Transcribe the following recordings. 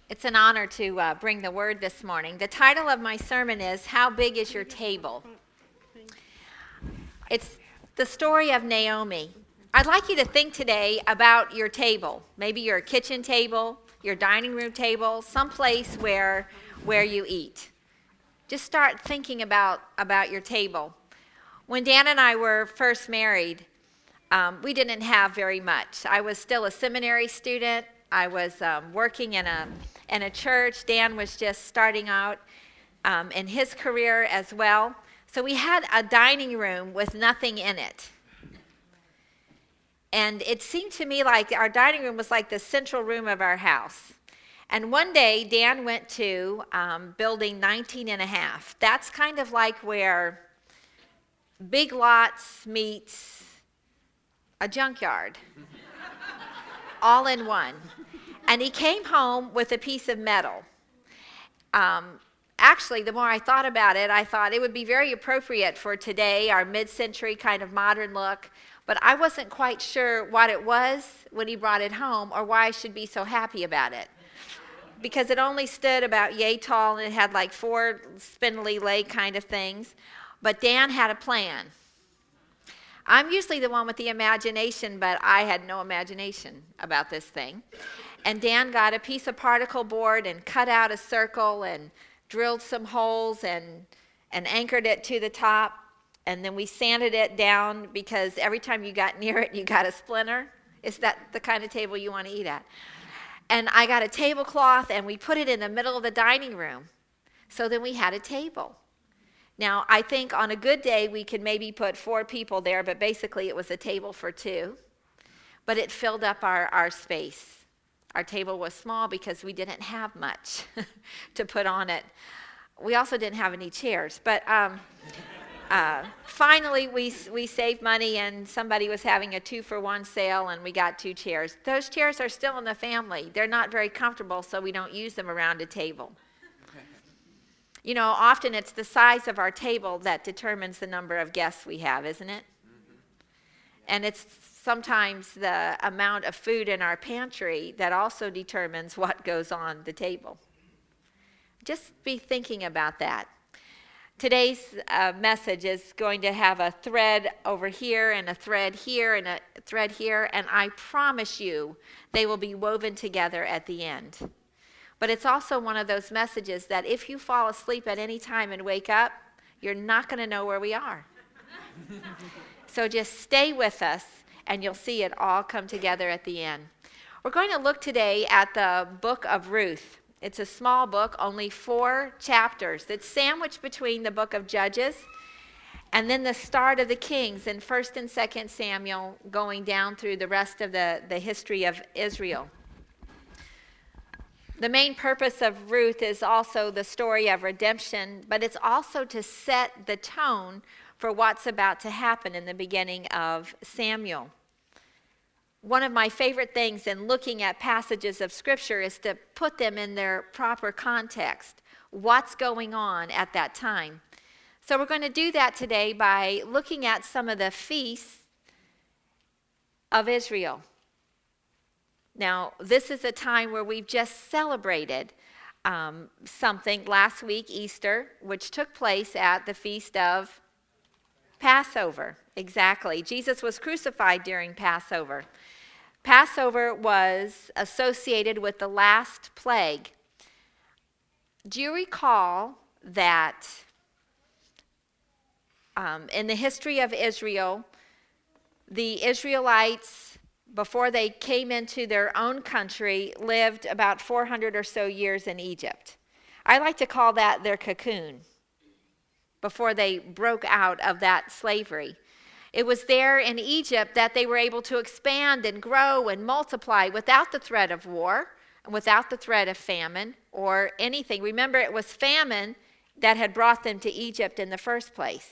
It's an honor to bring the word this morning. The title of my sermon is, How Big is Your Table? It's the story of Naomi. I'd like you to think today about your table, maybe your kitchen table, your dining room table, someplace where you eat. Just start thinking about your table. When Dan and I were first married, we didn't have very much. I was still a seminary student. I was working in a church. Dan was just starting out in his career as well. So we had a dining room with nothing in it. And it seemed to me like our dining room was like the central room of our house. And one day, Dan went to building 19 and a half. That's kind of like where Big Lots meets a junkyard, all in one. And he came home with a piece of metal. Actually, the more I thought about it, I thought it would be very appropriate for today, our mid-century kind of modern look. But I wasn't quite sure what it was when he brought it home or why I should be so happy about it. Because it only stood about yay tall and it had like 4 spindly leg kind of things. But Dan had a plan. I'm usually the one with the imagination, but I had no imagination about this thing. And Dan got a piece of particle board and cut out a circle and drilled some holes and anchored it to the top. And then we sanded it down because every time you got near it, you got a splinter. Is that the kind of table you want to eat at? And I got a tablecloth and we put it in the middle of the dining room. So then we had a table. Now, I think on a good day, we could maybe put 4 people there, but basically it was a table for 2. But it filled up our space. Our table was small because we didn't have much to put on it. We also didn't have any chairs. But finally, we saved money, and somebody was having a 2-for-1 sale, and we got 2 chairs. Those chairs are still in the family. They're not very comfortable, so we don't use them around a table. You know, often it's the size of our table that determines the number of guests we have, isn't it? And it's sometimes the amount of food in our pantry that also determines what goes on the table. Just be thinking about that. Today's message is going to have a thread over here and a thread here and a thread here, and I promise you they will be woven together at the end. But it's also one of those messages that if you fall asleep at any time and wake up, you're not going to know where we are. So just stay with us, and you'll see it all come together at the end. We're going to look today at the book of Ruth. It's a small book, only 4 chapters. It's sandwiched between the book of Judges and then the start of the Kings in 1st and 2nd Samuel, going down through the rest of the history of Israel. The main purpose of Ruth is also the story of redemption, but it's also to set the tone for what's about to happen in the beginning of Samuel. One of my favorite things in looking at passages of Scripture is to put them in their proper context. What's going on at that time? So we're going to do that today by looking at some of the feasts of Israel. Now, this is a time where we've just celebrated something last week, Easter, which took place at the Feast of Passover. Exactly. Jesus was crucified during Passover. Passover was associated with the last plague. Do you recall that in the history of Israel, the Israelites, before they came into their own country, lived about 400 or so years in Egypt? I like to call that their cocoon, before they broke out of that slavery. It was there in Egypt that they were able to expand and grow and multiply without the threat of war, without the threat of famine or anything. Remember, it was famine that had brought them to Egypt in the first place.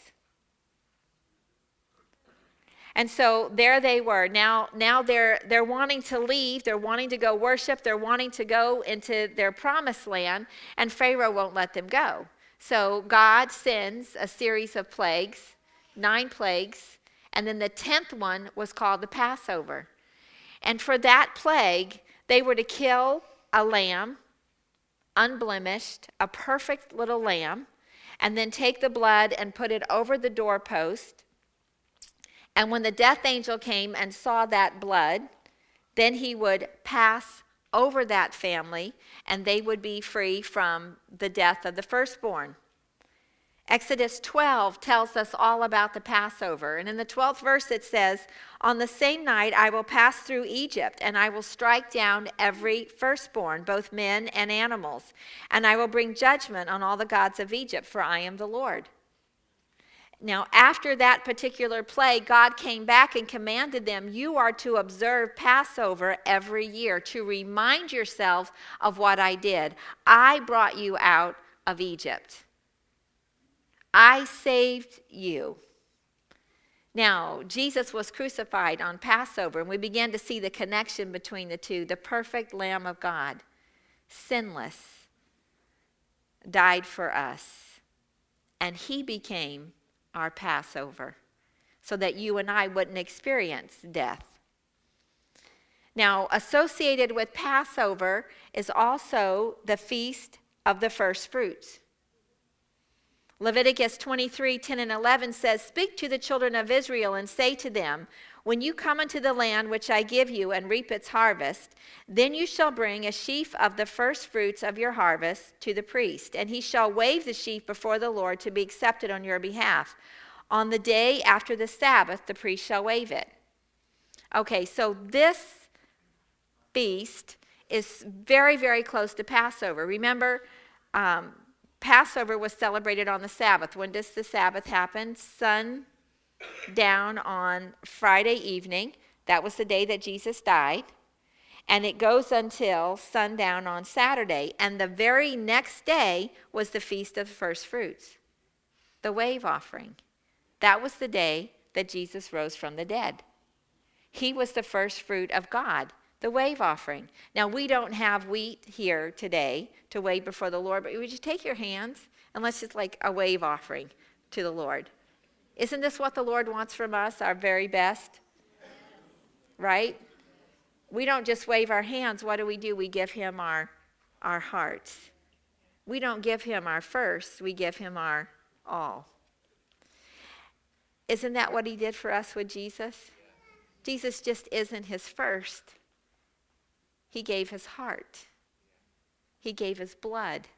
And so there they were. Now they're wanting to leave. They're wanting to go worship. They're wanting to go into their promised land, and Pharaoh won't let them go. So God sends a series of plagues, 9 plagues, and then the 10th one was called the Passover. And for that plague, they were to kill a lamb unblemished, a perfect little lamb, and then take the blood and put it over the doorpost. And when the death angel came and saw that blood, then he would pass over that family, and they would be free from the death of the firstborn. Exodus 12 tells us all about the Passover. And in the 12th verse it says, "On the same night I will pass through Egypt, and I will strike down every firstborn, both men and animals. And I will bring judgment on all the gods of Egypt, for I am the Lord." Now, after that particular plague, God came back and commanded them, you are to observe Passover every year to remind yourself of what I did. I brought you out of Egypt. I saved you. Now, Jesus was crucified on Passover, and we began to see the connection between the two. The perfect Lamb of God, sinless, died for us, and he became our Passover so that you and I wouldn't experience death. Now, associated with Passover is also the Feast of the First Fruits. Leviticus 23:10 and 11 says, "Speak to the children of Israel and say to them, when you come into the land which I give you and reap its harvest, then you shall bring a sheaf of the first fruits of your harvest to the priest, and he shall wave the sheaf before the Lord to be accepted on your behalf. On the day after the Sabbath, the priest shall wave it." Okay, so this feast is very, very close to Passover. Remember, Passover was celebrated on the Sabbath. When does the Sabbath happen? Sundown on Friday evening. That was the day that Jesus died. And it goes until sundown on Saturday. And the very next day was the Feast of the First Fruits, the wave offering. That was the day that Jesus rose from the dead. He was the first fruit of God, the wave offering. Now, we don't have wheat here today to wave before the Lord, but would you take your hands and let's just like a wave offering to the Lord. Isn't this what the Lord wants from us, our very best? Right? We don't just wave our hands. What do? We give him our hearts. We don't give him our first. We give him our all. Isn't that what he did for us with Jesus? Jesus just isn't his first. He gave his heart. He gave his blood.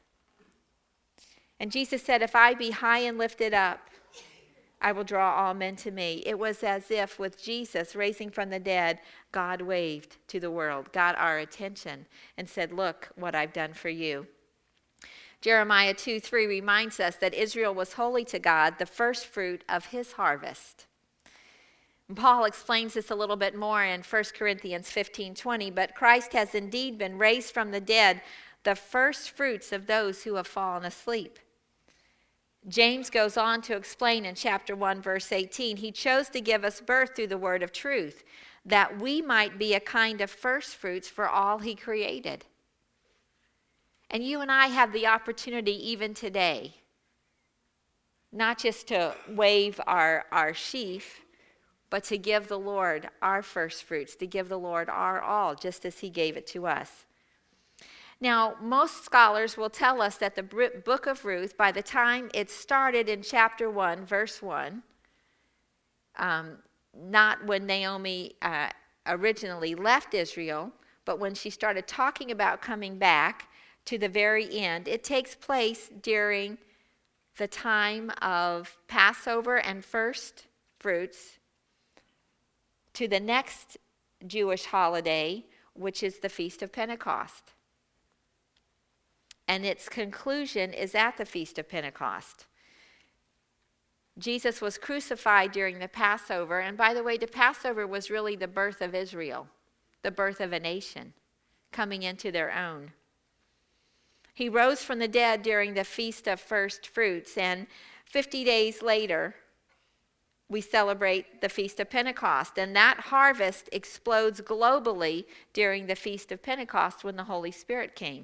And Jesus said, "If I be high and lifted up, I will draw all men to me." It was as if with Jesus raising from the dead, God waved to the world, got our attention, and said, "Look what I've done for you." Jeremiah 2:3 reminds us that Israel was holy to God, the first fruit of his harvest. And Paul explains this a little bit more in 1 Corinthians 15:20, "But Christ has indeed been raised from the dead, the first fruits of those who have fallen asleep." James goes on to explain in chapter 1, verse 18, "He chose to give us birth through the word of truth, that we might be a kind of first fruits for all he created." And you and I have the opportunity even today, not just to wave our sheaf, but to give the Lord our first fruits, to give the Lord our all, just as he gave it to us. Now, most scholars will tell us that the book of Ruth, by the time it started in chapter 1, verse 1, not when Naomi originally left Israel, but when she started talking about coming back to the very end, it takes place during the time of Passover and first fruits to the next Jewish holiday, which is the Feast of Pentecost. And its conclusion is at the Feast of Pentecost. Jesus was crucified during the Passover. And by the way, the Passover was really the birth of Israel, the birth of a nation coming into their own. He rose from the dead during the Feast of First Fruits. And 50 days later, we celebrate the Feast of Pentecost. And that harvest explodes globally during the Feast of Pentecost when the Holy Spirit came.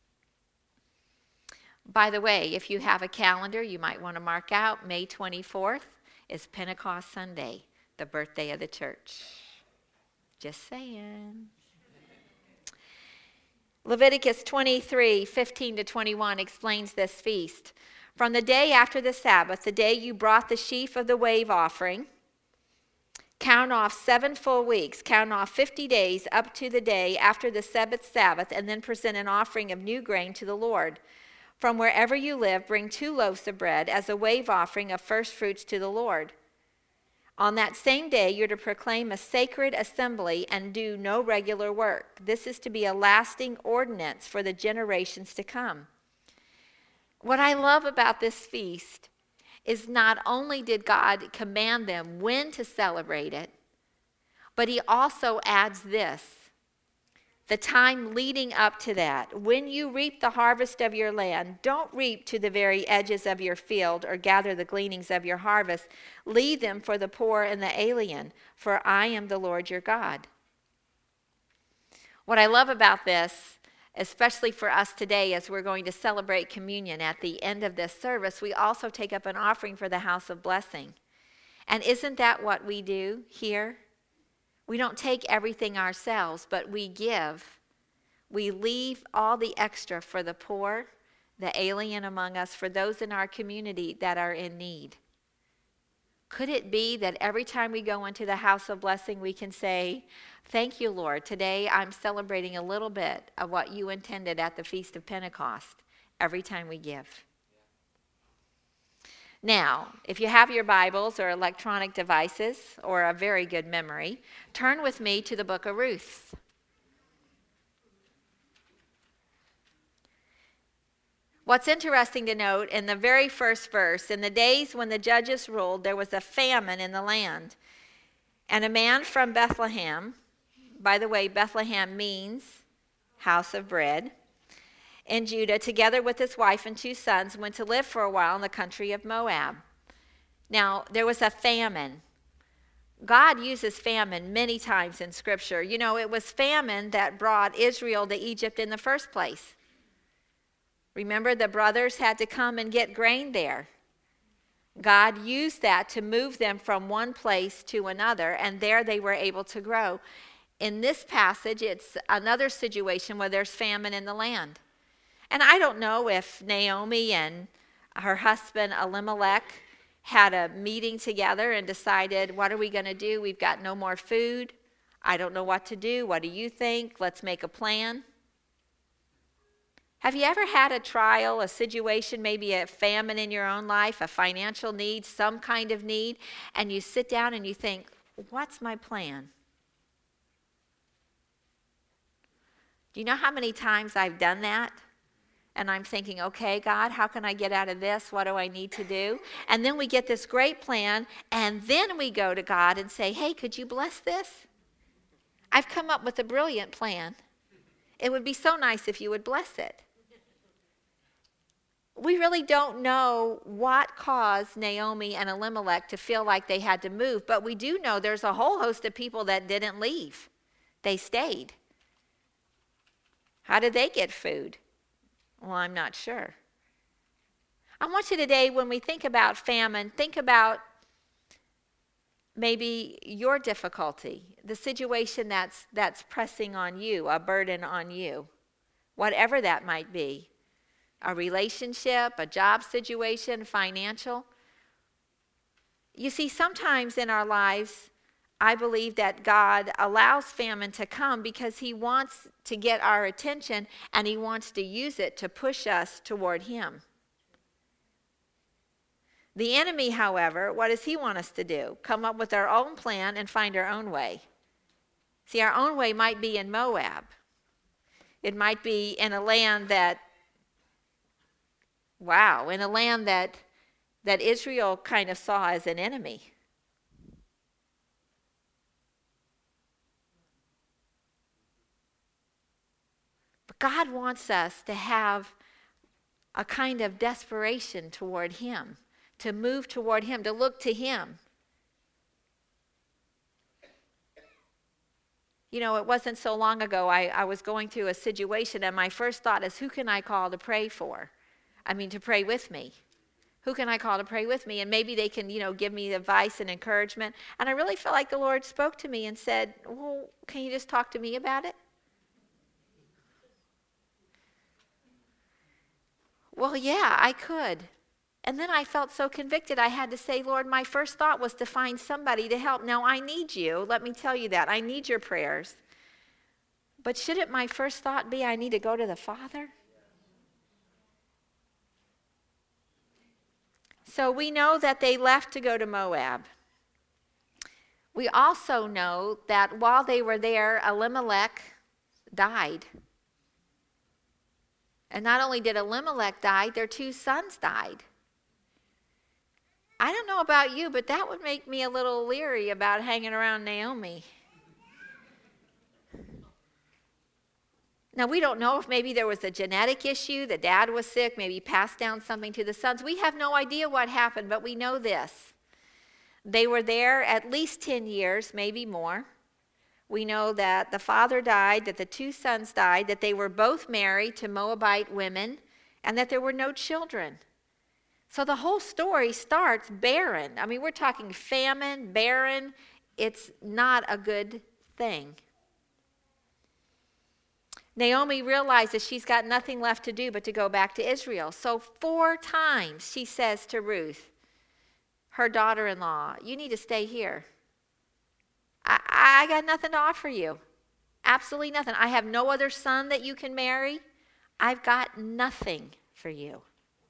By the way, if you have a calendar, you might want to mark out May 24th is Pentecost Sunday, the birthday of the church. Just saying. Leviticus 23:15-21 explains this feast. From the day after the Sabbath, the day you brought the sheaf of the wave offering, count off 7 full weeks, count off 50 days up to the day after the seventh Sabbath, and then present an offering of new grain to the Lord. From wherever you live, bring 2 loaves of bread as a wave offering of first fruits to the Lord. On that same day, you're to proclaim a sacred assembly and do no regular work. This is to be a lasting ordinance for the generations to come. What I love about this feast is not only did God command them when to celebrate it, but he also adds this. The time leading up to that, when you reap the harvest of your land, don't reap to the very edges of your field or gather the gleanings of your harvest. Leave them for the poor and the alien, for I am the Lord your God. What I love about this, especially for us today as we're going to celebrate communion at the end of this service, we also take up an offering for the house of blessing. And isn't that what we do here? We don't take everything ourselves, but we give. We leave all the extra for the poor, the alien among us, for those in our community that are in need. Could it be that every time we go into the house of blessing, we can say, thank you, Lord. Today I'm celebrating a little bit of what you intended at the Feast of Pentecost every time we give. Now, if you have your Bibles or electronic devices or a very good memory, turn with me to the book of Ruth. What's interesting to note, in the very first verse, in the days when the judges ruled, there was a famine in the land. And a man from Bethlehem, by the way, Bethlehem means house of bread, in Judah, together with his wife and 2 sons, went to live for a while in the country of Moab. Now, there was a famine. God uses famine many times in Scripture. You know, it was famine that brought Israel to Egypt in the first place. Remember, the brothers had to come and get grain there. God used that to move them from one place to another, and there they were able to grow. In this passage, it's another situation where there's famine in the land. And I don't know if Naomi and her husband Elimelech had a meeting together and decided, what are we going to do? We've got no more food. I don't know what to do. What do you think? Let's make a plan. Have you ever had a trial, a situation, maybe a famine in your own life, a financial need, some kind of need, and you sit down and you think, what's my plan? Do you know how many times I've done that? And I'm thinking, okay, God, how can I get out of this? What do I need to do? And then we get this great plan, and then we go to God and say, hey, could you bless this? I've come up with a brilliant plan. It would be so nice if you would bless it. We really don't know what caused Naomi and Elimelech to feel like they had to move, but we do know there's a whole host of people that didn't leave. They stayed. How did they get food? Well, I'm not sure. I want you today, when we think about famine, think about maybe your difficulty, the situation that's pressing on you, a burden on you, whatever that might be, a relationship, a job situation, financial. You see, sometimes in our lives, I believe that God allows famine to come because he wants to get our attention and he wants to use it to push us toward him. The enemy, however, what does he want us to do? Come up with our own plan and find our own way. See, our own way might be in Moab. It might be in a land that Israel kind of saw as an enemy. But God wants us to have a kind of desperation toward him, to move toward him, to look to him. You know, it wasn't so long ago I was going through a situation, and my first thought is, who can I call to pray for? To pray with me. Who can I call to pray with me? And maybe they can, give me advice and encouragement. And I really felt like the Lord spoke to me and said, well, can you just talk to me about it? well, yeah, I could. And then I felt so convicted I had to say, Lord, my first thought was to find somebody to help. Now, I need you. Let me tell you that. I need your prayers. But shouldn't my first thought be I need to go to the Father? So we know that they left to go to Moab. We also know that while they were there, Elimelech died. And not only did Elimelech die, their 2 sons died. I don't know about you, but that would make me a little leery about hanging around Naomi. Now, we don't know if maybe there was a genetic issue, the dad was sick, maybe passed down something to the sons. We have no idea what happened, but we know this. They were there at least 10 years, maybe more. We know that the father died, that the 2 sons died, that they were both married to Moabite women, and that there were no children. So the whole story starts barren. I mean, we're talking famine, barren. It's not a good thing. Naomi realizes she's got nothing left to do but to go back to Israel. So 4 times she says to Ruth, her daughter-in-law, you need to stay here. I got nothing to offer you. Absolutely nothing. I have no other son that you can marry. I've got nothing for you.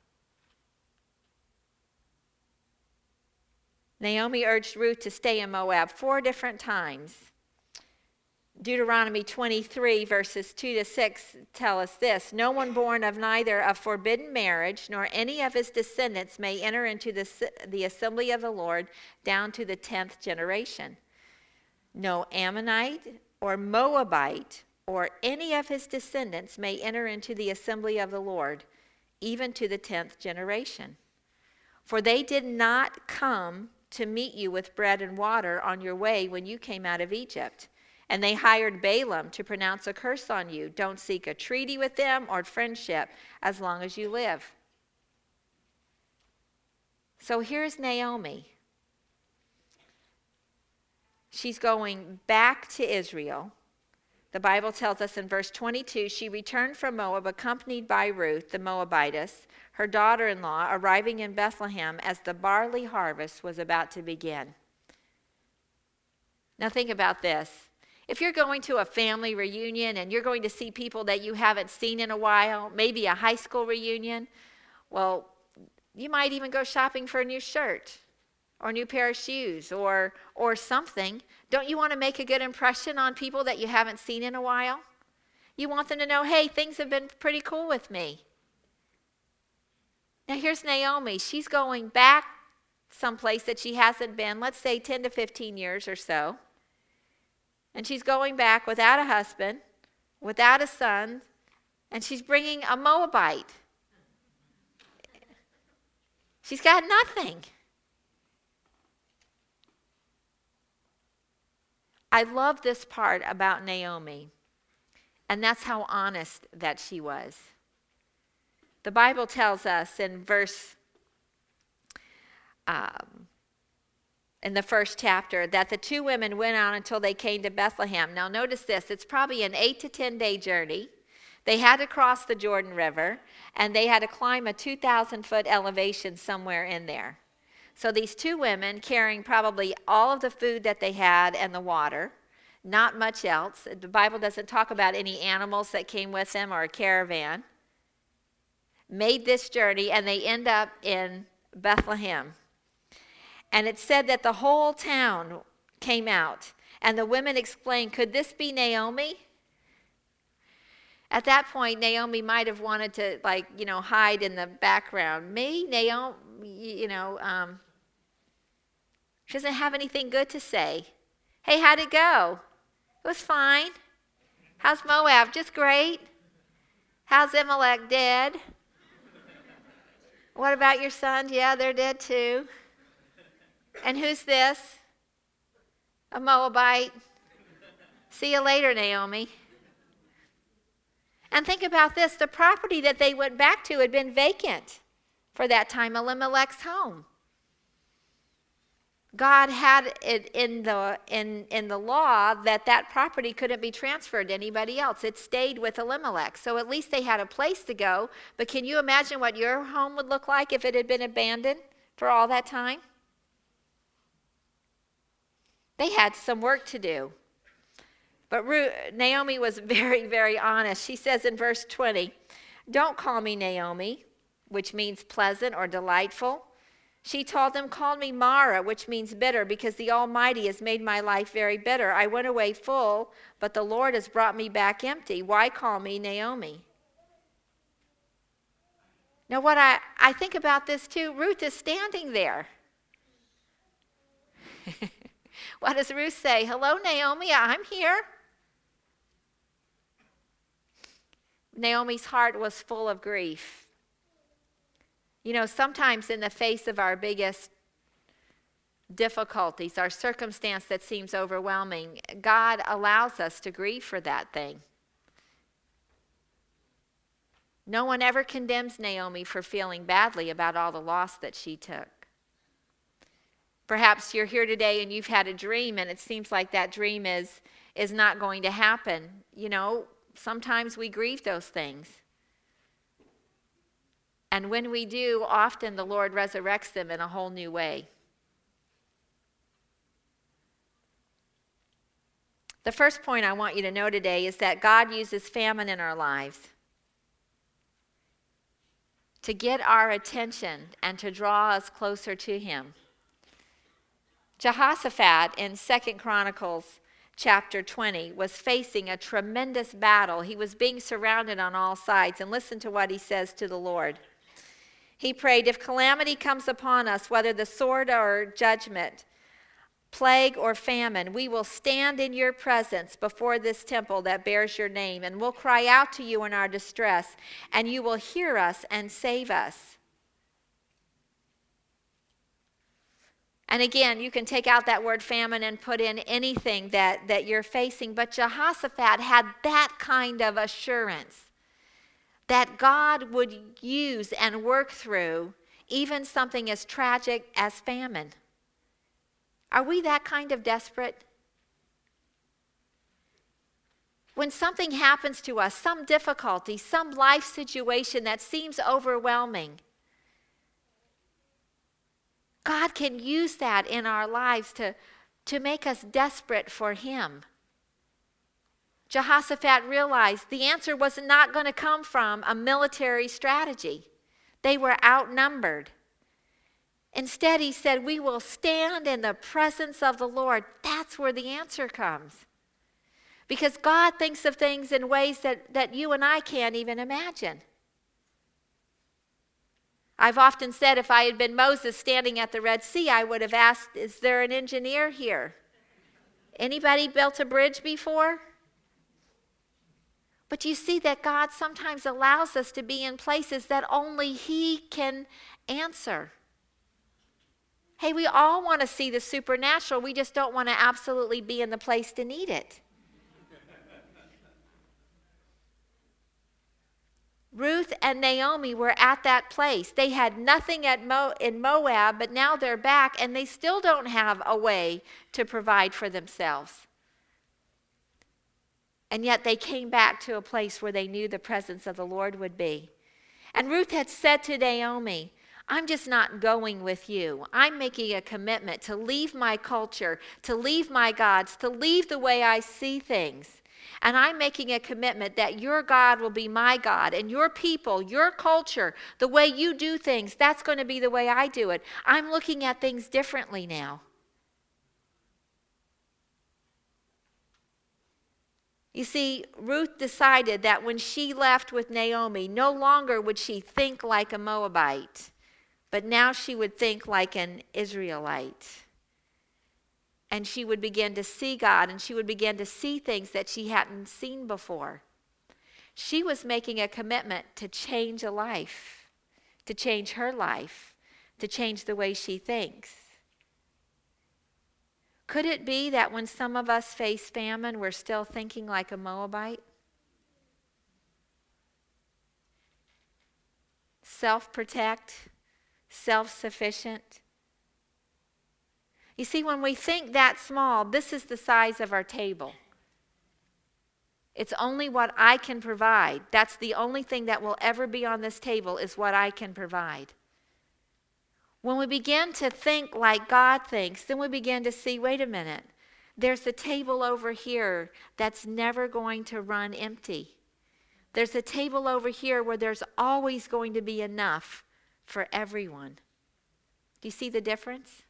Naomi urged Ruth to stay in Moab 4 different times. Deuteronomy 23, verses 2-6 tell us this: no one born of neither a forbidden marriage nor any of his descendants may enter into the assembly of the Lord down to the 10th generation. No Ammonite or Moabite or any of his descendants may enter into the assembly of the Lord, even to the 10th generation. For they did not come to meet you with bread and water on your way when you came out of Egypt. And they hired Balaam to pronounce a curse on you. Don't seek a treaty with them or friendship as long as you live. So here's Naomi. She's going back to Israel. The Bible tells us in verse 22, she returned from Moab accompanied by Ruth, the Moabitess, her daughter-in-law, arriving in Bethlehem as the barley harvest was about to begin. Now think about this. If you're going to a family reunion and you're going to see people that you haven't seen in a while, maybe a high school reunion, well, you might even go shopping for a new shirt or a new pair of shoes or something. Don't you want to make a good impression on people that you haven't seen in a while? You want them to know, hey, things have been pretty cool with me. Now here's Naomi. She's going back someplace that she hasn't been, let's say 10 to 15 years or so. And she's going back without a husband, without a son, and she's bringing a Moabite. She's got nothing. I love this part about Naomi, and that's how honest that she was. The Bible tells us in in the first chapter that the 2 women went on until they came to Bethlehem. Now notice this, it's probably an 8 to 10 day journey. They had to cross the Jordan River, and they had to climb a 2,000-foot elevation somewhere in there. So these 2 women, carrying probably all of the food that they had and the water, not much else. The Bible doesn't talk about any animals that came with them or a caravan, made this journey, and they end up in Bethlehem. And it said that the whole town came out, and the women exclaimed, could this be Naomi? At that point, Naomi might have wanted to, hide in the background. Me, Naomi, she doesn't have anything good to say. Hey, how'd it go? It was fine. How's Moab? Just great. How's Elimelech? Dead. What about your sons? Yeah, they're dead too. And who's this? A Moabite. See you later, Naomi. And think about this. The property that they went back to had been vacant for that time, Elimelech's home. God had it in the law that property couldn't be transferred to anybody else. It stayed with Elimelech. So at least they had a place to go. But can you imagine what your home would look like if it had been abandoned for all that time? They had some work to do. But Naomi was very, very honest. She says in verse 20, "Don't call me Naomi," which means pleasant or delightful. She told them, "Call me Mara," which means bitter, because the Almighty has made my life very bitter. I went away full, but the Lord has brought me back empty. Why call me Naomi? Now, what I think about this too, Ruth is standing there. What does Ruth say? "Hello, Naomi, I'm here." Naomi's heart was full of grief. You know, sometimes in the face of our biggest difficulties, our circumstance that seems overwhelming, God allows us to grieve for that thing. No one ever condemns Naomi for feeling badly about all the loss that she took. Perhaps you're here today and you've had a dream and it seems like that dream is not going to happen. You know, sometimes we grieve those things. And when we do, often the Lord resurrects them in a whole new way. The first point I want you to know today is that God uses famine in our lives to get our attention and to draw us closer to Him. Jehoshaphat in 2 Chronicles chapter 20 was facing a tremendous battle. He was being surrounded on all sides. And listen to what he says to the Lord. He prayed, "If calamity comes upon us, whether the sword or judgment, plague or famine, we will stand in your presence before this temple that bears your name, and we'll cry out to you in our distress, and you will hear us and save us." And again, you can take out that word famine and put in anything that you're facing, but Jehoshaphat had that kind of assurance that God would use and work through even something as tragic as famine. Are we that kind of desperate? When something happens to us, some difficulty, some life situation that seems overwhelming, God can use that in our lives to make us desperate for Him. Jehoshaphat realized the answer was not going to come from a military strategy. They were outnumbered. Instead, he said, "We will stand in the presence of the Lord." That's where the answer comes. Because God thinks of things in ways that you and I can't even imagine. I've often said if I had been Moses standing at the Red Sea, I would have asked, "Is there an engineer here? Anybody built a bridge before?" But you see that God sometimes allows us to be in places that only He can answer. Hey, we all want to see the supernatural. We just don't want to absolutely be in the place to need it. Ruth and Naomi were at that place. They had nothing in Moab, but now they're back, and they still don't have a way to provide for themselves. And yet they came back to a place where they knew the presence of the Lord would be. And Ruth had said to Naomi, "I'm just not going with you. I'm making a commitment to leave my culture, to leave my gods, to leave the way I see things. And I'm making a commitment that your God will be my God, and your people, your culture, the way you do things, that's going to be the way I do it. I'm looking at things differently now." You see, Ruth decided that when she left with Naomi, no longer would she think like a Moabite, but now she would think like an Israelite. And she would begin to see God, and she would begin to see things that she hadn't seen before. She was making a commitment to change a life, to change her life, to change the way she thinks. Could it be that when some of us face famine, we're still thinking like a Moabite? Self-protect, self-sufficient. You see, when we think that small, this is the size of our table. It's only what I can provide. That's the only thing that will ever be on this table is what I can provide. When we begin to think like God thinks, then we begin to see, wait a minute, there's a table over here that's never going to run empty. There's a table over here where there's always going to be enough for everyone. Do you see the difference?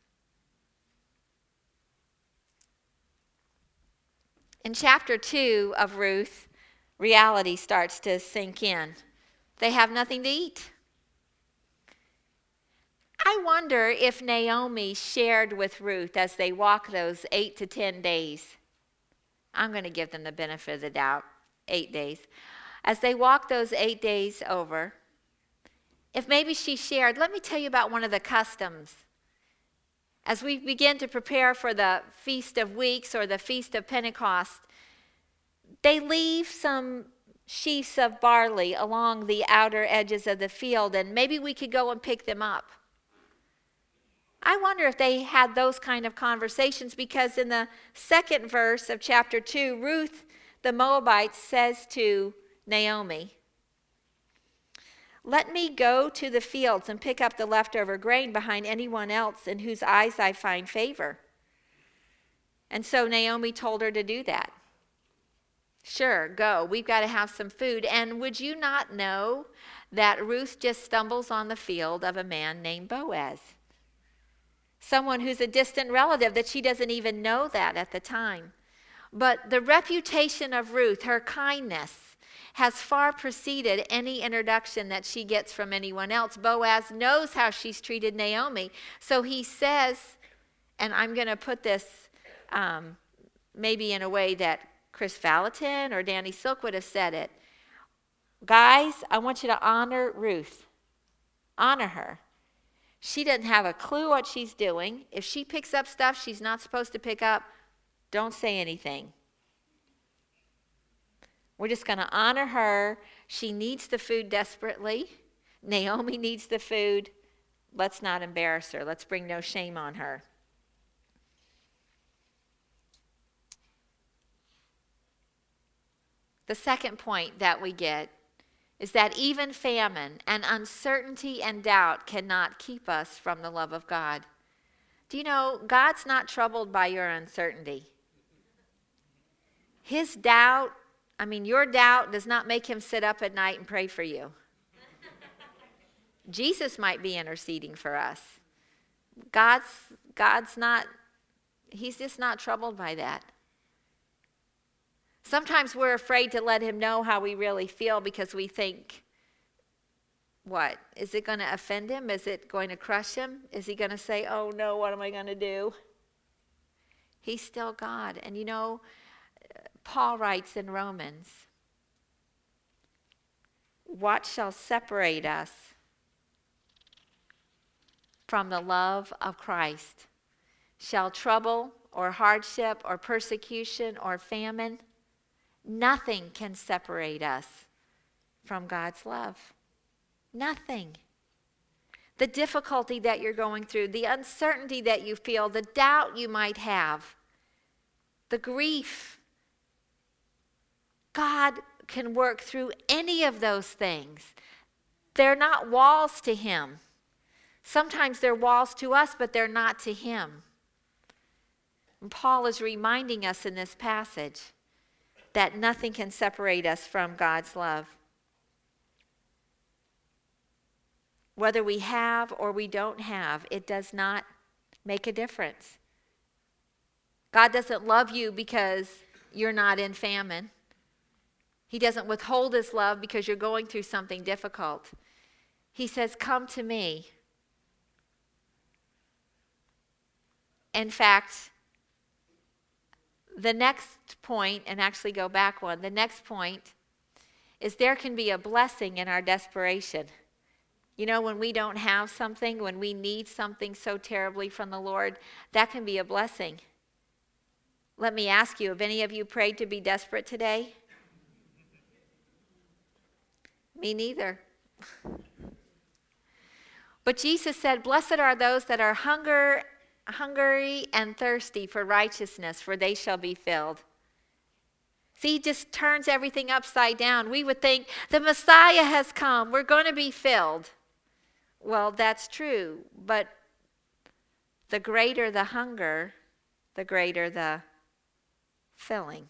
In chapter 2 of Ruth, reality starts to sink in. They have nothing to eat. I wonder if Naomi shared with Ruth as they walk those 8 to 10 days. I'm going to give them the benefit of the doubt, 8 days. As they walk those 8 days over, if maybe she shared, let me tell you about one of the customs. As we begin to prepare for the Feast of Weeks or the Feast of Pentecost, they leave some sheaves of barley along the outer edges of the field, and maybe we could go and pick them up. I wonder if they had those kind of conversations, because in the second verse of chapter 2, Ruth the Moabite says to Naomi, "Let me go to the fields and pick up the leftover grain behind anyone else in whose eyes I find favor." And so Naomi told her to do that. Sure, go. We've got to have some food. And would you not know that Ruth just stumbles on the field of a man named Boaz? Someone who's a distant relative that she doesn't even know that at the time. But the reputation of Ruth, her kindness, has far preceded any introduction that she gets from anyone else. Boaz knows how she's treated Naomi. So he says, and I'm going to put this maybe in a way that Chris Valentin or Danny Silk would have said it. Guys, I want you to honor Ruth. Honor her. She doesn't have a clue what she's doing. If she picks up stuff she's not supposed to pick up, don't say anything. We're just going to honor her. She needs the food desperately. Naomi needs the food. Let's not embarrass her. Let's bring no shame on her. The second point that we get is that even famine and uncertainty and doubt cannot keep us from the love of God. Do you know, God's not troubled by your uncertainty. His doubt, your doubt does not make him sit up at night and pray for you. Jesus might be interceding for us. God's not, he's just not troubled by that. Sometimes we're afraid to let him know how we really feel because we think, what? Is it going to offend him? Is it going to crush him? Is he going to say, oh no, what am I going to do? He's still God. And you know, Paul writes in Romans, what shall separate us from the love of Christ? Shall trouble or hardship or persecution or famine? Nothing can separate us from God's love. Nothing. The difficulty that you're going through, the uncertainty that you feel, the doubt you might have, the grief, God can work through any of those things. They're not walls to him. Sometimes they're walls to us, but they're not to him. And Paul is reminding us in this passage that nothing can separate us from God's love. Whether we have or we don't have, it does not make a difference. God doesn't love you because you're not in famine. He doesn't withhold his love because you're going through something difficult. He says, come to me. In fact, the next point, and actually go back one, the next point is there can be a blessing in our desperation. You know, when we don't have something, when we need something so terribly from the Lord, that can be a blessing. Let me ask you, have any of you prayed to be desperate today? Me neither. But Jesus said, blessed are those that are hunger hungry and thirsty for righteousness, for they shall be filled. See, he just turns everything upside down. We would think the Messiah has come. We're going to be filled. Well, that's true, but the greater the hunger, the greater the filling.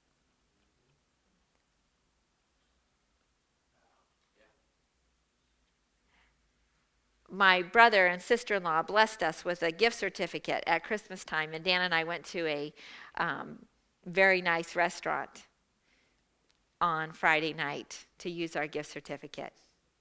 My brother and sister-in-law blessed us with a gift certificate at Christmas time, and Dan and I went to a very nice restaurant on Friday night to use our gift certificate.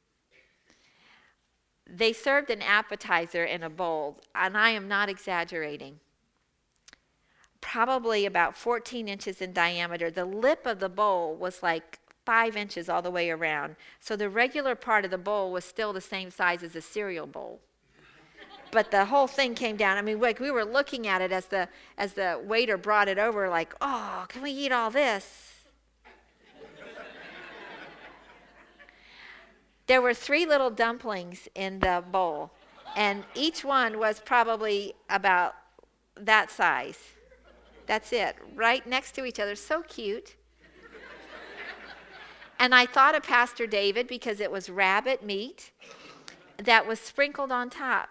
They served an appetizer in a bowl, and I am not exaggerating, probably about 14 inches in diameter. The lip of the bowl was like 5 inches all the way around. So the regular part of the bowl was still the same size as a cereal bowl. But the whole thing came down. I mean, like we were looking at it as the waiter brought it over, like, oh, can we eat all this? There were 3 little dumplings in the bowl, and each one was probably about that size. That's it, right next to each other. So cute. And I thought of Pastor David because it was rabbit meat that was sprinkled on top.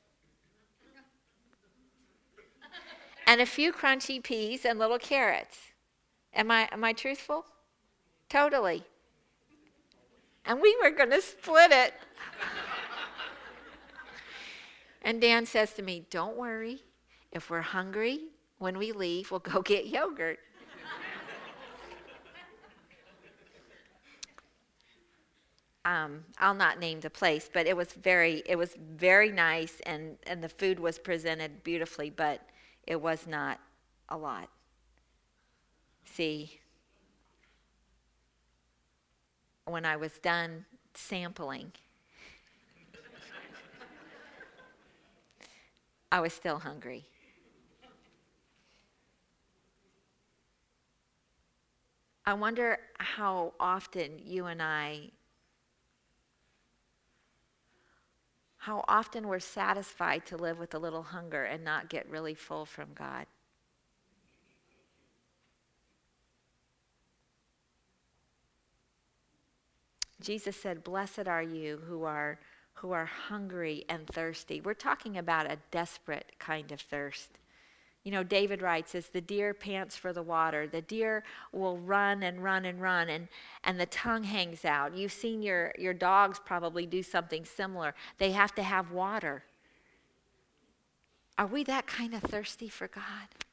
And a few crunchy peas and little carrots. Am I truthful? Totally. And we were going to split it. And Dan says to me, don't worry. If we're hungry when we leave, we'll go get yogurt. I'll not name the place, but it was very nice, and the food was presented beautifully, but it was not a lot. See, when I was done sampling, I was still hungry. I wonder how often we're satisfied to live with a little hunger and not get really full from God. Jesus said, blessed are you who are hungry and thirsty. We're talking about a desperate kind of thirst. You know, David writes, as the deer pants for the water, the deer will run and run and run, and the tongue hangs out. You've seen your dogs probably do something similar. They have to have water. Are we that kind of thirsty for God?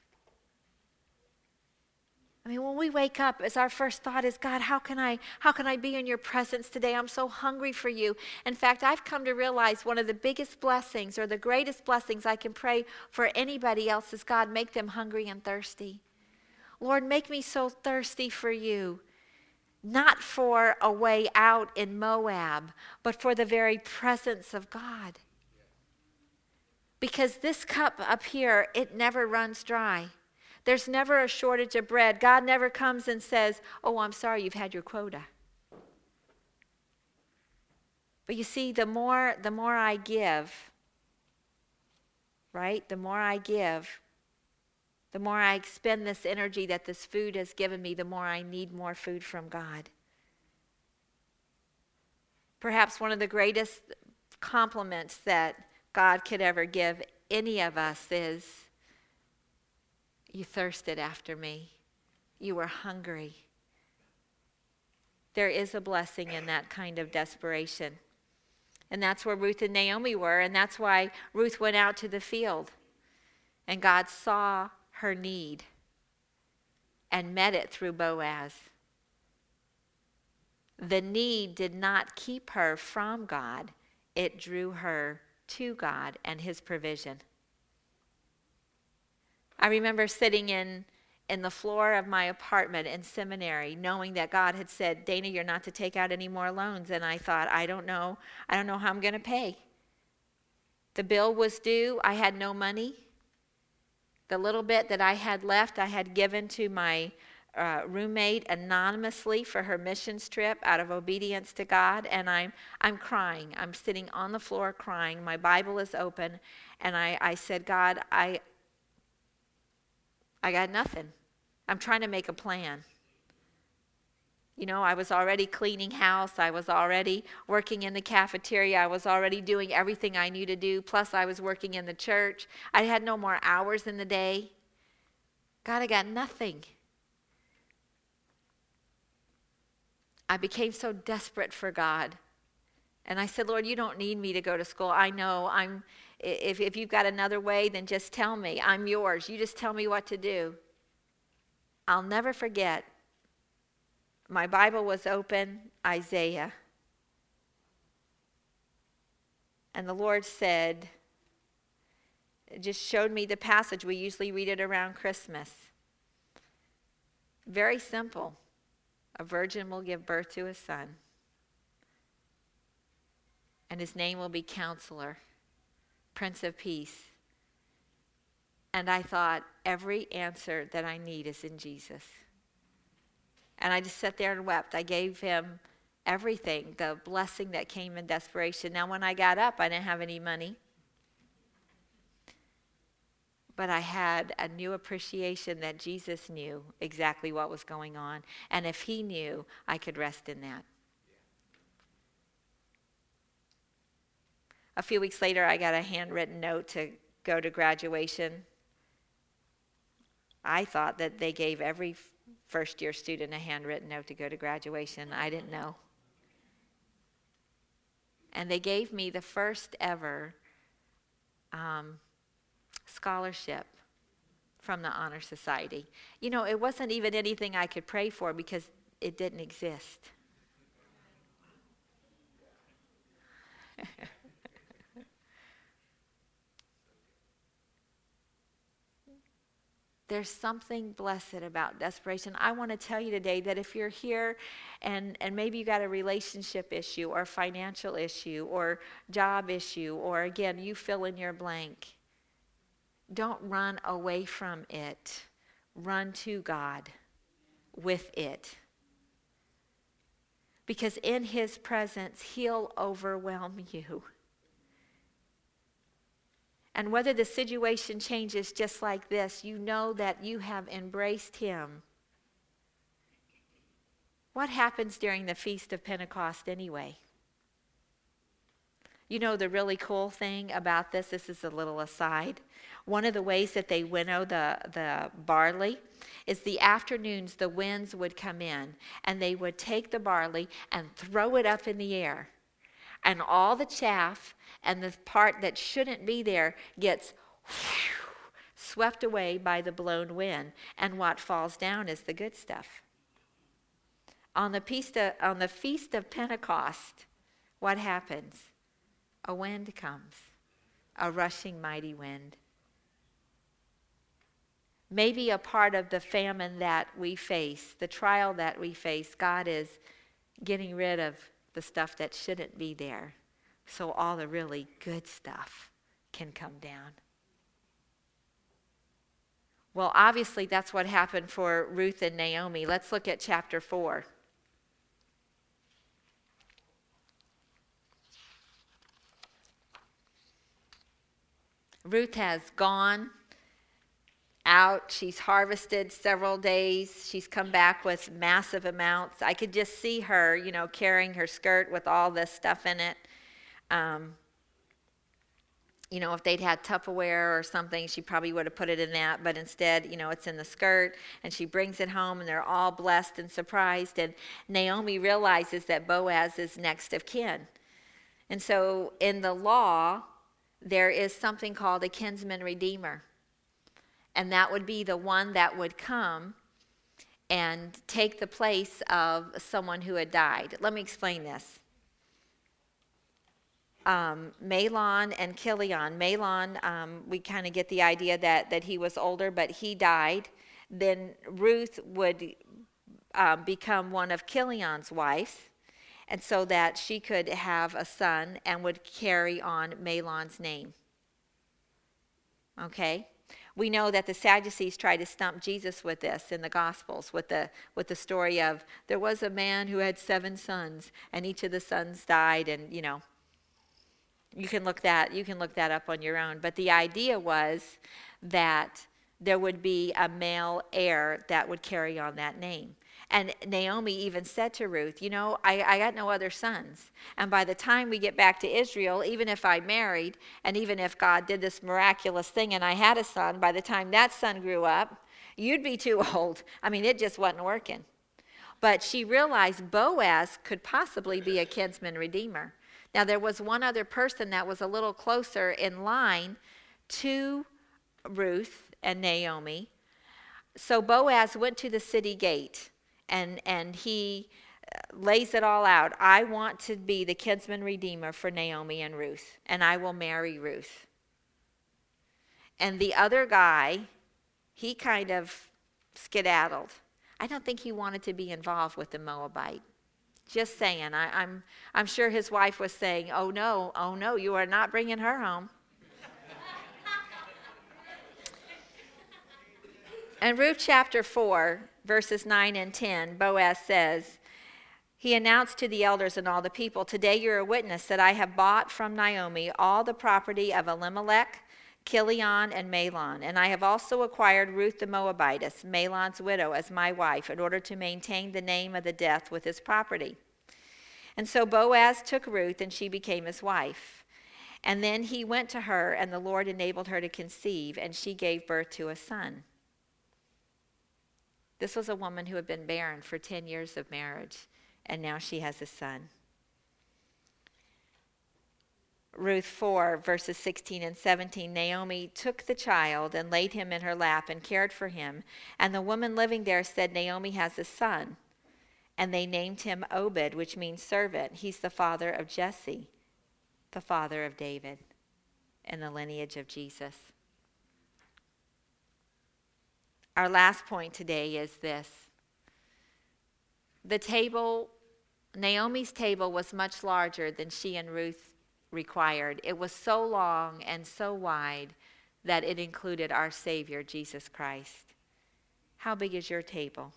I mean, when we wake up, our first thought is, God, how can I be in your presence today? I'm so hungry for you. In fact, I've come to realize one of the biggest blessings or the greatest blessings I can pray for anybody else is, God, make them hungry and thirsty. Lord, make me so thirsty for you, not for a way out in Moab, but for the very presence of God. Because this cup up here, it never runs dry. There's never a shortage of bread. God never comes and says, oh, I'm sorry, you've had your quota. But you see, the more I give, right? The more I give, the more I expend this energy that this food has given me, the more I need more food from God. Perhaps one of the greatest compliments that God could ever give any of us is, you thirsted after me. You were hungry. There is a blessing in that kind of desperation. And that's where Ruth and Naomi were, and that's why Ruth went out to the field. And God saw her need and met it through Boaz. The need did not keep her from God. It drew her to God and his provision. I remember sitting in the floor of my apartment in seminary, knowing that God had said, Dana, you're not to take out any more loans. And I thought, I don't know how I'm going to pay. The bill was due. I had no money. The little bit that I had left, I had given to my roommate anonymously for her missions trip out of obedience to God, and I'm crying. I'm sitting on the floor crying. My Bible is open, and I said, God, I got nothing. I'm trying to make a plan. You know, I was already cleaning house. I was already working in the cafeteria. I was already doing everything I knew to do. Plus, I was working in the church. I had no more hours in the day. God, I got nothing. I became so desperate for God. And I said, Lord, you don't need me to go to school. I know if you've got another way, then just tell me. I'm yours. You just tell me what to do. I'll never forget. My Bible was open, Isaiah. And the Lord said, it just showed me the passage. We usually read it around Christmas. Very simple. A virgin will give birth to a son. And his name will be Counselor, Prince of Peace. And I thought, every answer that I need is in Jesus. And I just sat there and wept. I gave him everything, the blessing that came in desperation. Now, when I got up, I didn't have any money. But I had a new appreciation that Jesus knew exactly what was going on. And if he knew, I could rest in that. A few weeks later, I got a handwritten note to go to graduation. I thought that they gave every first-year student a handwritten note to go to graduation. I didn't know. And they gave me the first ever scholarship from the Honor Society. You know, it wasn't even anything I could pray for because it didn't exist. There's something blessed about desperation. I want to tell you today that if you're here and maybe you got a relationship issue or financial issue or job issue, or again, you fill in your blank, don't run away from it. Run to God with it. Because in his presence, he'll overwhelm you. And whether the situation changes just like this, you know that you have embraced him. What happens during the Feast of Pentecost anyway? You know the really cool thing about this is a little aside. One of the ways that they winnow the barley is the afternoons the winds would come in and they would take the barley and throw it up in the air. And all the chaff and the part that shouldn't be there gets swept away by the blown wind. And what falls down is the good stuff. On the Feast of Pentecost, what happens? A wind comes, a rushing mighty wind. Maybe a part of the famine that we face, the trial that we face, God is getting rid of the stuff that shouldn't be there, so all the really good stuff can come down. Well, obviously that's what happened for Ruth and Naomi. Let's look at chapter 4. Ruth has gone out. She's harvested several days. She's come back with massive amounts. I could just see her, carrying her skirt with all this stuff in it. If they'd had Tupperware or something, she probably would have put it in that. But instead, it's in the skirt. And she brings it home, and they're all blessed and surprised. And Naomi realizes that Boaz is next of kin. And so in the law, there is something called a kinsman redeemer. And that would be the one that would come and take the place of someone who had died. Let me explain this. Mahlon and Chilion. Mahlon, we kind of get the idea that he was older, but he died. Then Ruth would become one of Chilion's wives, and so that she could have a son and would carry on Mahlon's name. Okay? We know that the Sadducees tried to stump Jesus with this in the Gospels, with the story of there was a man who had 7 sons, and each of the sons died, and you can look that up on your own. But the idea was that there would be a male heir that would carry on that name. And Naomi even said to Ruth, I got no other sons. And by the time we get back to Israel, even if I married, and even if God did this miraculous thing and I had a son, by the time that son grew up, you'd be too old. I mean, it just wasn't working. But she realized Boaz could possibly be a kinsman redeemer. Now, there was one other person that was a little closer in line to Ruth and Naomi. So Boaz went to the city gate. And he lays it all out. I want to be the kinsman redeemer for Naomi and Ruth, and I will marry Ruth. And the other guy, he kind of skedaddled. I don't think he wanted to be involved with the Moabite. Just saying. I'm sure his wife was saying, oh no, you are not bringing her home. In Ruth chapter 4, verses 9 and 10, Boaz says, he announced to the elders and all the people, today you're a witness that I have bought from Naomi all the property of Elimelech, Chilion, and Mahlon, and I have also acquired Ruth the Moabitess, Mahlon's widow, as my wife, in order to maintain the name of the death with his property. And so Boaz took Ruth, and she became his wife. And then he went to her, and the Lord enabled her to conceive, and she gave birth to a son. This was a woman who had been barren for 10 years of marriage, and now she has a son. Ruth 4, verses 16 and 17, Naomi took the child and laid him in her lap and cared for him. And the woman living there said, Naomi has a son. And they named him Obed, which means servant. He's the father of Jesse, the father of David, in the lineage of Jesus. Our last point today is this. The table, Naomi's table, was much larger than she and Ruth required. It was so long and so wide that it included our Savior, Jesus Christ. How big is your table?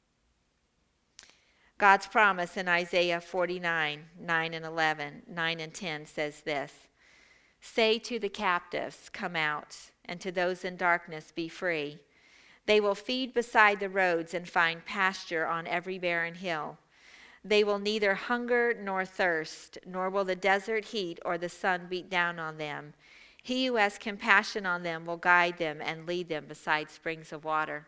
God's promise in Isaiah 49, 9 and 11, 9 and 10 says this, say to the captives, come out, and to those in darkness, be free. They will feed beside the roads and find pasture on every barren hill. They will neither hunger nor thirst, nor will the desert heat or the sun beat down on them. He who has compassion on them will guide them and lead them beside springs of water.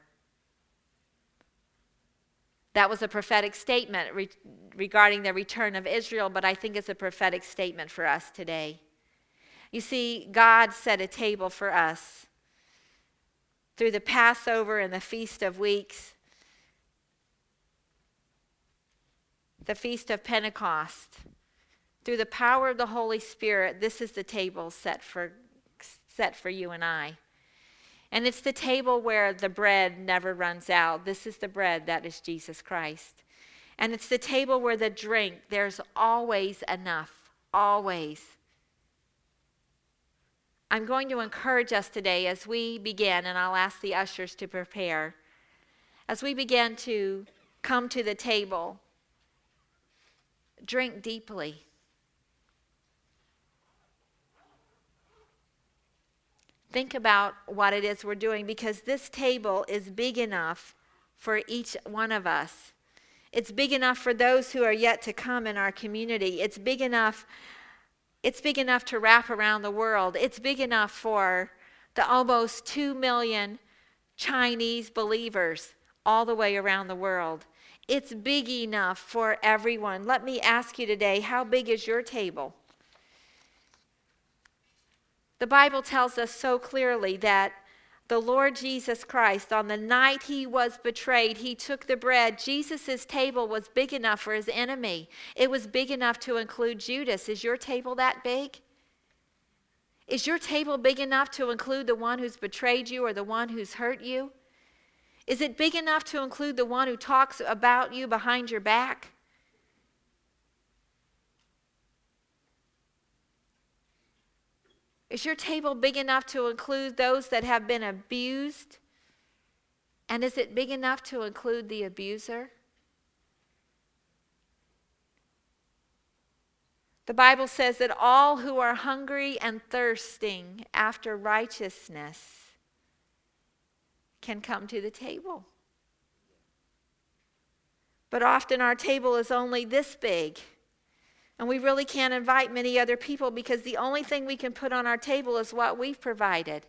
That was a prophetic statement regarding the return of Israel, but I think it's a prophetic statement for us today. You see, God set a table for us through the Passover and the Feast of Weeks, the Feast of Pentecost. Through the power of the Holy Spirit, this is the table set for you and I. And it's the table where the bread never runs out. This is the bread that is Jesus Christ. And it's the table where the drink, there's always enough, always. I'm going to encourage us today as we begin, and I'll ask the ushers to prepare, as we begin to come to the table, drink deeply. Think about what it is we're doing, because this table is big enough for each one of us. It's big enough for those who are yet to come in our community. It's big enough to wrap around the world. It's big enough for the almost 2 million Chinese believers all the way around the world. It's big enough for everyone. Let me ask you today, how big is your table? The Bible tells us so clearly that the Lord Jesus Christ, on the night he was betrayed, he took the bread. Jesus' table was big enough for his enemy. It was big enough to include Judas. Is your table that big? Is your table big enough to include the one who's betrayed you or the one who's hurt you? Is it big enough to include the one who talks about you behind your back? Is your table big enough to include those that have been abused? And is it big enough to include the abuser? The Bible says that all who are hungry and thirsting after righteousness can come to the table. But often our table is only this big. And we really can't invite many other people because the only thing we can put on our table is what we've provided.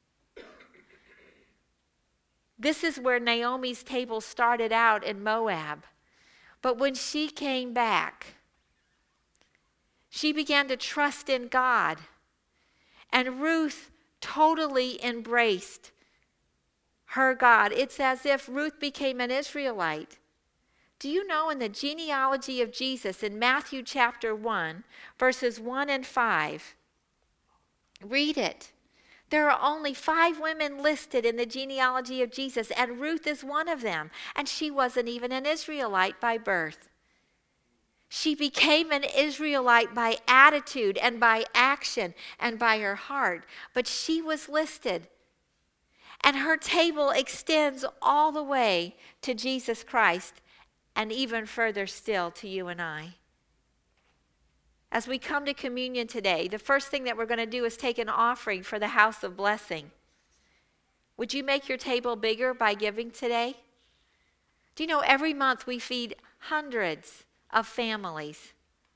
This is where Naomi's table started out in Moab. But when she came back, she began to trust in God. And Ruth totally embraced her God. It's as if Ruth became an Israelite. Do you know in the genealogy of Jesus in Matthew chapter 1, verses 1 and 5, read it. There are only 5 women listed in the genealogy of Jesus, and Ruth is one of them. And she wasn't even an Israelite by birth. She became an Israelite by attitude and by action and by her heart. But she was listed. And her table extends all the way to Jesus Christ. And even further still to you and I. As we come to communion today, the first thing that we're going to do is take an offering for the house of blessing. Would you make your table bigger by giving today? Do you know every month we feed hundreds of families?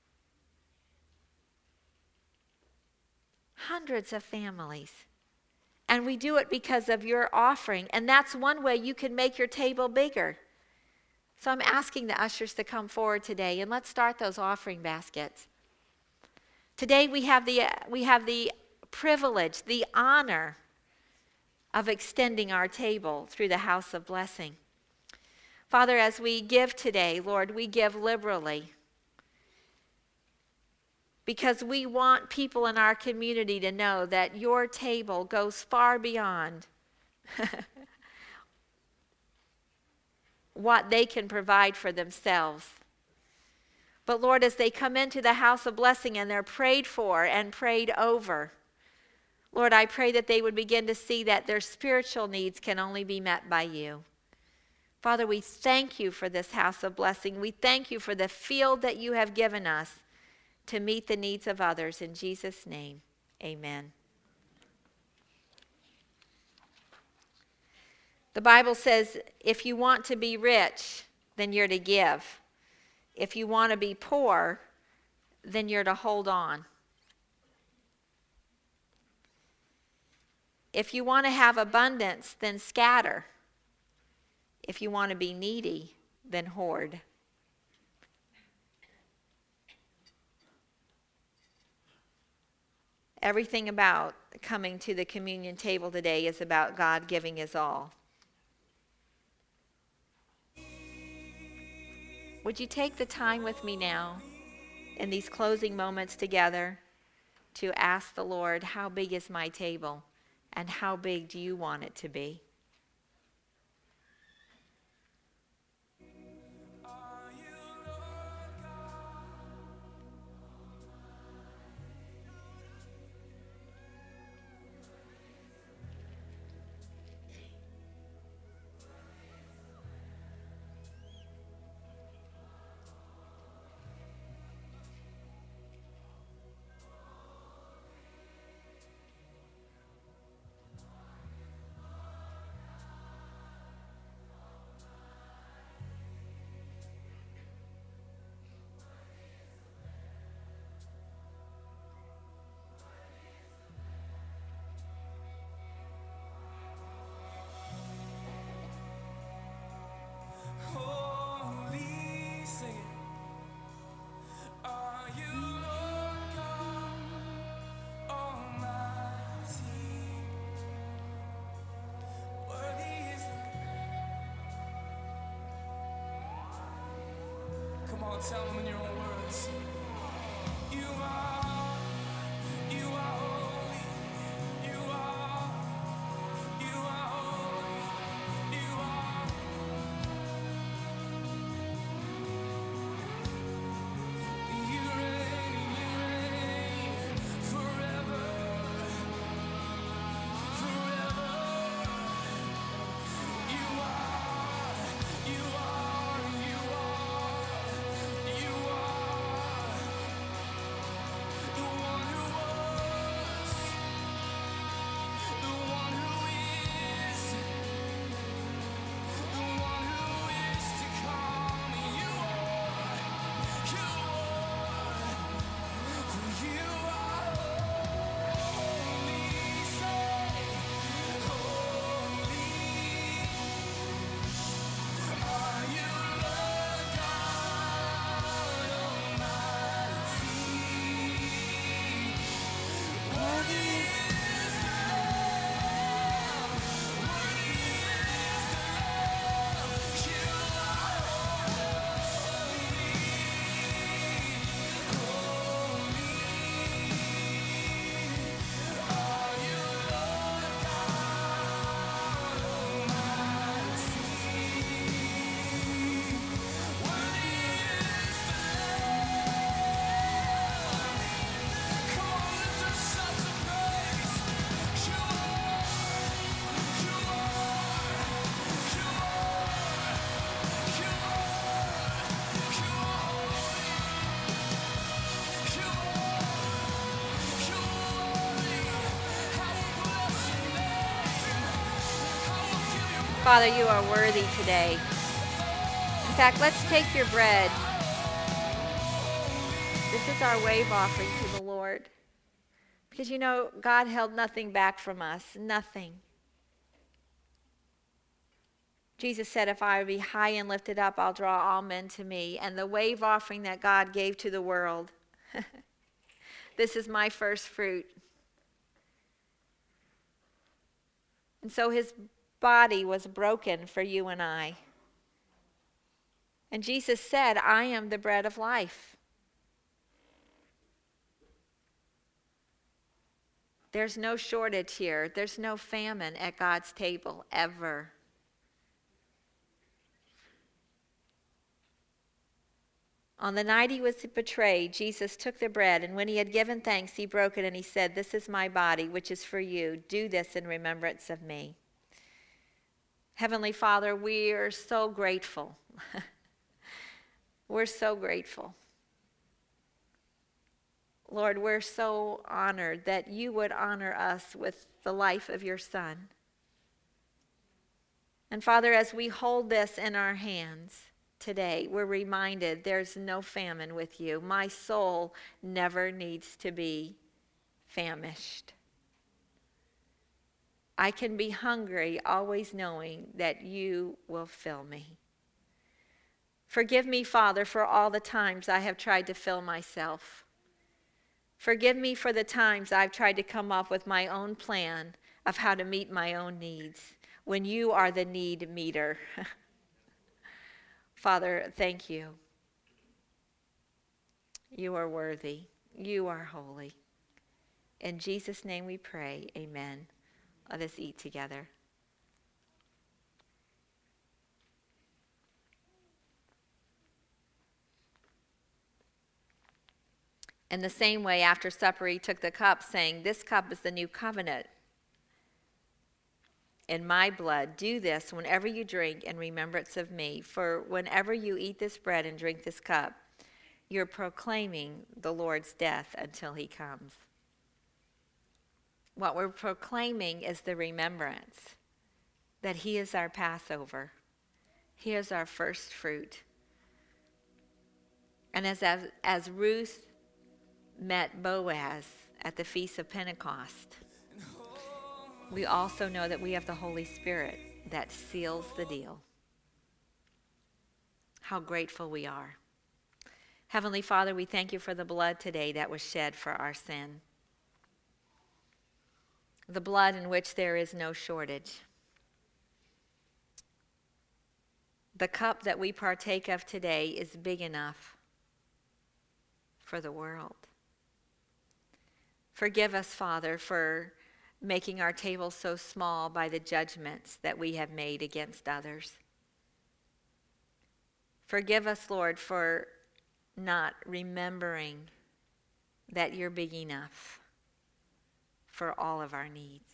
Hundreds of families. And we do it because of your offering. And that's one way you can make your table bigger. So I'm asking the ushers to come forward today, and let's start those offering baskets. Today we have the privilege, the honor of extending our table through the house of blessing. Father, as we give today, Lord, we give liberally because we want people in our community to know that your table goes far beyond what they can provide for themselves. But Lord, as they come into the house of blessing and they're prayed for and prayed over, Lord, I pray that they would begin to see that their spiritual needs can only be met by you. Father, we thank you for this house of blessing. We thank you for the field that you have given us to meet the needs of others. In Jesus' name, amen. The Bible says if you want to be rich, then you're to give. If you want to be poor, then you're to hold on. If you want to have abundance, then scatter. If you want to be needy, then hoard. Everything about coming to the communion table today is about God giving his all. Would you take the time with me now in these closing moments together to ask the Lord, how big is my table and how big do you want it to be? Tell them in your own words. You are holy. You are holy. You are. You reign forever. Father, you are worthy today. In fact, let's take your bread. This is our wave offering to the Lord. Because you know, God held nothing back from us, nothing. Jesus said, if I be high and lifted up, I'll draw all men to me. And the wave offering that God gave to the world, this is my first fruit. And so his body was broken for you and I. And Jesus said, I am the bread of life. There's no shortage here. There's no famine at God's table, ever. On the night he was betrayed, Jesus took the bread, and when he had given thanks, he broke it, and he said, this is my body, which is for you. Do this in remembrance of me. Heavenly Father, we are so grateful. We're so grateful. Lord, we're so honored that you would honor us with the life of your Son. And Father, as we hold this in our hands today, we're reminded there's no famine with you. My soul never needs to be famished. I can be hungry, always knowing that you will fill me. Forgive me, Father, for all the times I have tried to fill myself. Forgive me for the times I've tried to come up with my own plan of how to meet my own needs, when you are the need meter. Father, thank you. You are worthy. You are holy. In Jesus' name we pray, amen. Let us eat together. In the same way, after supper, he took the cup, saying, this cup is the new covenant in my blood. Do this whenever you drink in remembrance of me. For whenever you eat this bread and drink this cup, you're proclaiming the Lord's death until he comes. What we're proclaiming is the remembrance that he is our Passover. He is our first fruit. And as Ruth met Boaz at the Feast of Pentecost, we also know that we have the Holy Spirit that seals the deal. How grateful we are. Heavenly Father, we thank you for the blood today that was shed for our sin. The blood in which there is no shortage. The cup that we partake of today is big enough for the world. Forgive us, Father, for making our table so small by the judgments that we have made against others. Forgive us, Lord, for not remembering that you're big enough for all of our needs.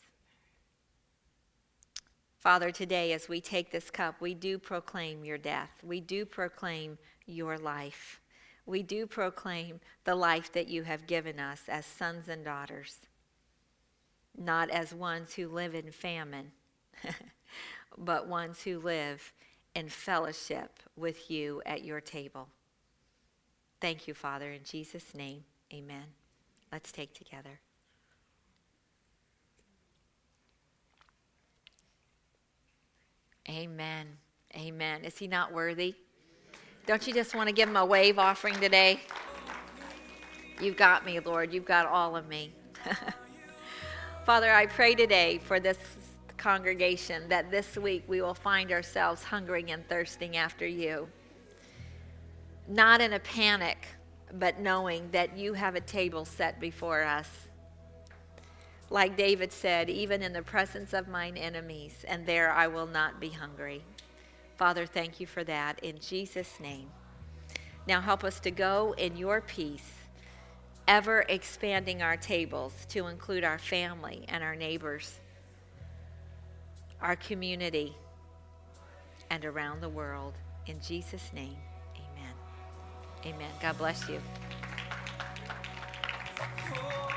Father, today as we take this cup, we do proclaim your death. We do proclaim your life. We do proclaim the life that you have given us as sons and daughters. Not as ones who live in famine, but ones who live in fellowship with you at your table. Thank you, Father, in Jesus' name, amen. Let's take together. Amen, amen. Is he not worthy? Don't you just want to give him a wave offering today? You've got me, Lord. You've got all of me. Father, I pray today for this congregation that this week we will find ourselves hungering and thirsting after you. Not in a panic, but knowing that you have a table set before us. Like David said, even in the presence of mine enemies, and there I will not be hungry. Father, thank you for that in Jesus' name. Now help us to go in your peace, ever expanding our tables to include our family and our neighbors, our community, and around the world. In Jesus' name, amen. Amen. God bless you.